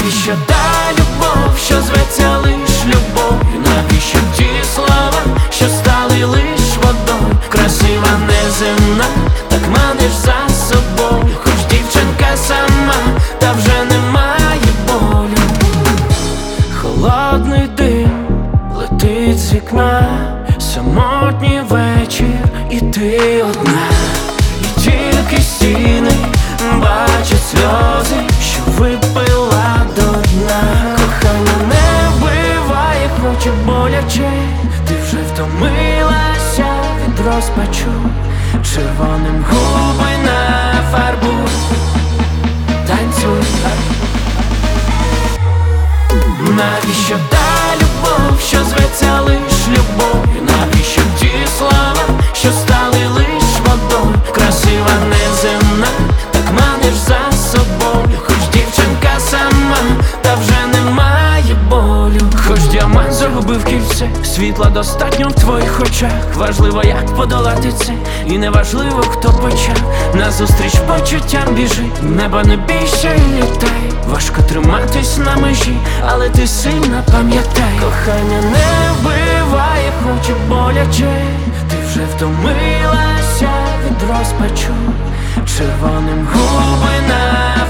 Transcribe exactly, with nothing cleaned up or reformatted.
Навіщо та любов, що зветься лиш любов'ю? Навіщо ті слова, що стали лиш водою? Красива неземна, так маниш за собою. Хоч дівчинка сама, та вже немає болю. Холодний дим летить з вікна, самотній вечір, і ти одна. І тільки стіни бачать сльози, що випила до дна. Кохання не вбиває, хоч і боляче. Ти вже втомилася від розпачу. Червоним губи нафарбуй, танцюй. Навіщо та любов, що зветься лиш любов'ю? Навіщо ті слова, що стали лиш водою? Красива неземна, так маниш за собою. Хоч дівчинка сама, та вже немає болю. Хоч діамант загубив кільце, світла достатньо в твоїх очах. Важливо, як подолати це, і не важливо, хто почав. Назустріч почуттям біжи, неба не бійся і літай. Важко триматись на межі, але ти сильна, пам'ятай. Кохання не вбиває, хоч і боляче. Ти вже втомилася від розпачу. Червоним губи на